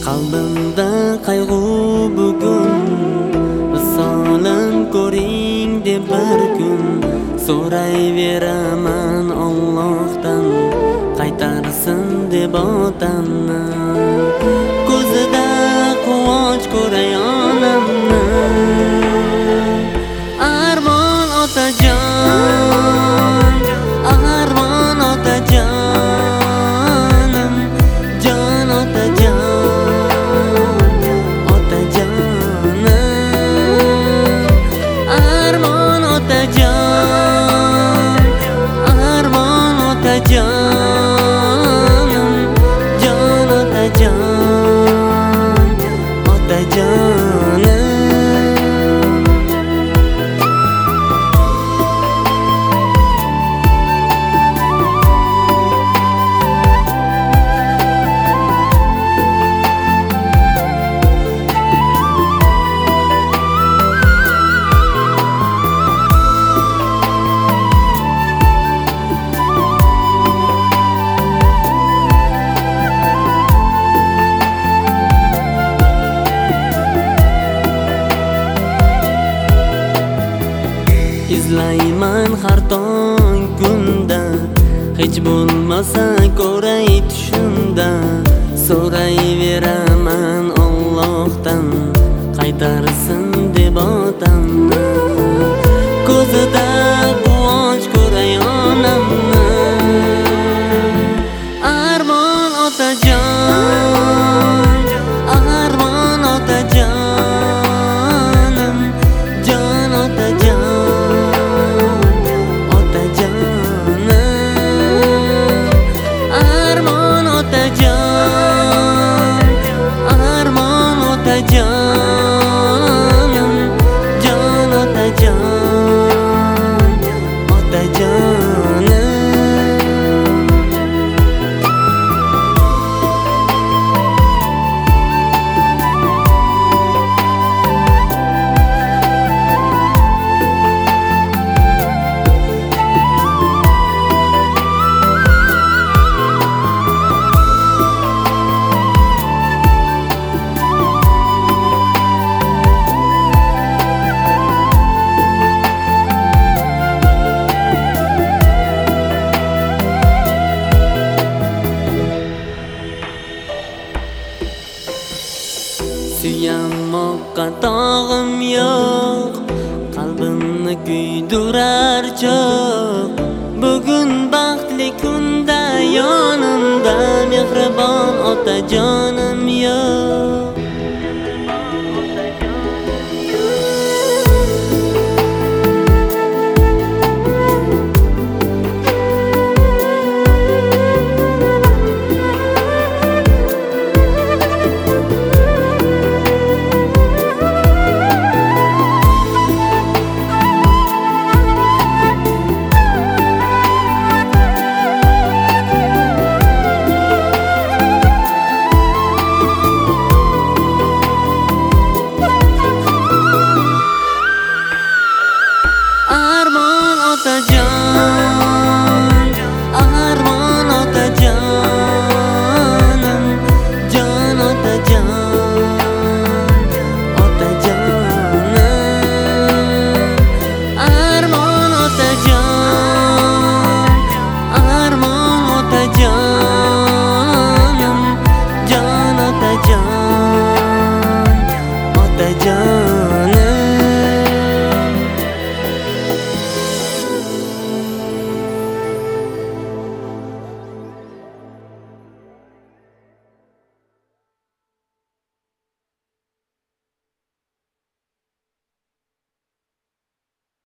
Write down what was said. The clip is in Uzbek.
Qalbimda qayg'u bugun, visolim ko'ring deb bir kun so'rayveraman Allohdan, qaytarsin deb otamni. Ko'zida quvonch ko'ray onamni. Armon otajon, armon otajonim, jon otajon, otajonim. Armon otajon, armon otajonim, jon otajon, otajonim. Izlayman har tong kunda, hech bo'lmasa ko'ray tushimda. So'rayveraman Allohdan, qaytarsin deb otamni. Ko'zida quvonch ko'ray onamni. Armon otajon, armon otajonim, jon otajon, otajonim. Armon otajon, armon otajonim, jon otajon, otajonim. Suyanmoqqa tog'im yo'q, qalbimni kuydirar cho'q. Bugun baxtli kunda yonimda mehribon otajon.